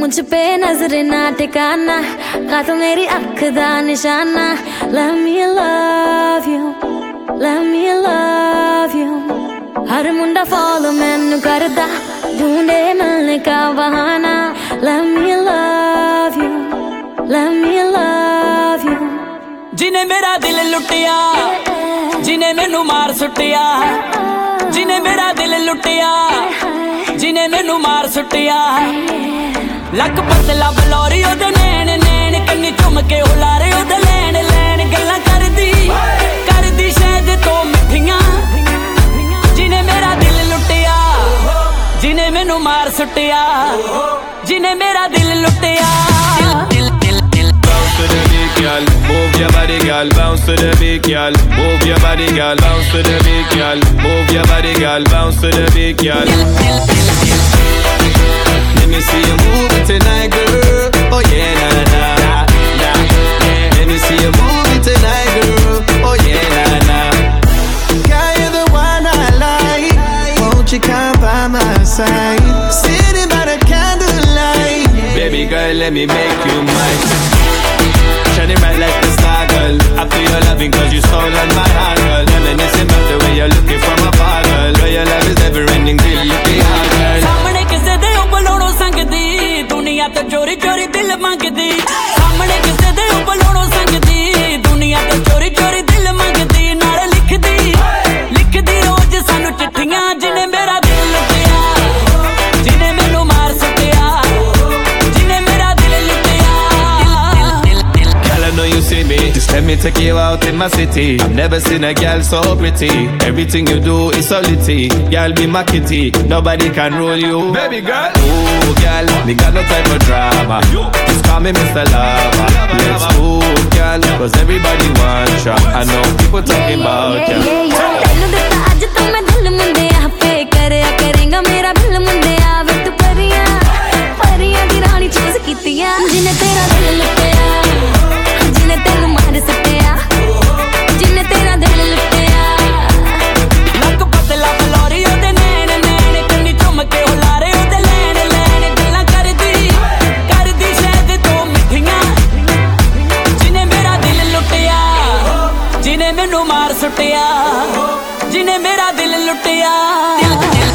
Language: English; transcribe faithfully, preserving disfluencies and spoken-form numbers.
मुझ पे नजर ना ठिकाना का तो मेरी अख दा निशाना Let me love you, let me love you हर मुंडा फॉलो मैनू करदा ढूंढे मिलने का बहाना Let me love you, let me love you जिने मेरा दिल लुटिया जिने मैनू मार सुटिया जिने मेरा दिल लुटिया जिने मैनू मार सुटिया लक पतला बलौरी ओदे नैन नैन कन्नी चुम के उलारे ओदे लैन लैन गल्लां करदी करदी शायद तो मिठियां जिने मेरा दिल लुटिया जिने मैनू मार सुटिया जिने मेरा दिल लुटिया Bounce to the beat, girl. Move your body, girl. Bounce to the beat, girl. Move your body, girl. Bounce to the beat, girl. Move your body, girl. Bounce to the beat, girl. Let me see you move it tonight, girl. Oh yeah, na na na. Let me see you move it tonight, girl. Oh yeah, na na. Girl, you're the one I like. Won't you come by my side? Sitting by the candlelight. Baby girl, let me make you mine. Shining bright like the star, girl. I feel your loving cause you stolen my heart, girl. Reminiscing about the way you're looking from afar, girl. Girl, your love is never ending till you pay hard, girl. सामने किसे दे उबलोड़ो संगदी दुनिया तो चोरी चोरी दिल मांगदी सामने किसे दे उबलोड़ो संगदी दुनिया तो चोरी चोरी दिल मांगदी नाल लिखदी लिखदी रोज सानू चिट्ठियां जिने मेरा दिल लुटिया जिने मैनू मार सुटिया जिने मेरा दिल लुटिया Girl, I know you see me. Just let me take you out in my city. I've never seen a girl so pretty. Everything you do is so litty. Girl, be my kitty. Nobody can rule you. Baby girl. Ooh, girl, me got no time for drama. Just call me Mister Lover. Let's move, girl, cause everybody wants ya. I know people talking about ya. तैनू दिता अज तो मैं दिल मुंडिया पे करया करेंगा मेरा दिल मुंडिया वे तू परियां परियां दी रानी चूज कीतियां जिने तेरा दिल लुटिया जिने तेनू मार सटिया जिने तेरा दिल लुटिया लक पतला बलौरी ओदे नैन नैन कन्नी चुम के उलारे ओदे लैन लैन गल्लां करदी करदी शायद तो मिठियां जिने मेरा दिल लुटिया जिने मैनू मार सुटिया जिने मेरा दिल लुटिया